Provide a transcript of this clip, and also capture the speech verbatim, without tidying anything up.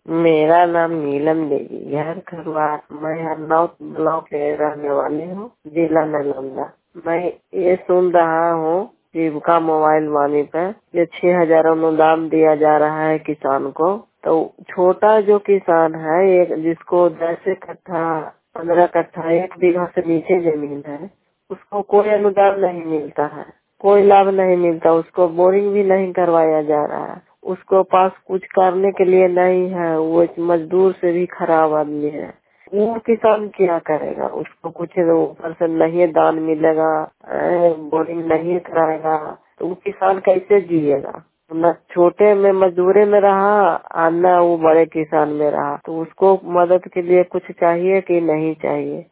मेरा नाम नीलम देवी, घर खरवार। मैं हरनौत ब्लॉक के रहने वाली हूँ, जिला नालंदा। मैं ये सुन रहा हूँ जीविका मोबाइल वाणी पे ये छह हजार अनुदान दिया जा रहा है किसान को। तो छोटा जो किसान है, एक जिसको दस कट्ठा पंद्रह कट्ठा एक बीघा से नीचे जमीन है, उसको कोई अनुदान नहीं मिलता है, कोई लाभ नहीं मिलता। उसको बोरिंग भी नहीं करवाया जा रहा है, उसको पास कुछ करने के लिए नहीं है, वो एक मजदूर से भी खराब आदमी है। वो किसान क्या करेगा? उसको कुछ ऊपर से नहीं दान मिलेगा, बोरिंग नहीं कराएगा, तो वो किसान कैसे जिएगा? न छोटे में मजदूरी में रहा और न वो बड़े किसान में रहा। तो उसको मदद के लिए कुछ चाहिए कि नहीं चाहिए?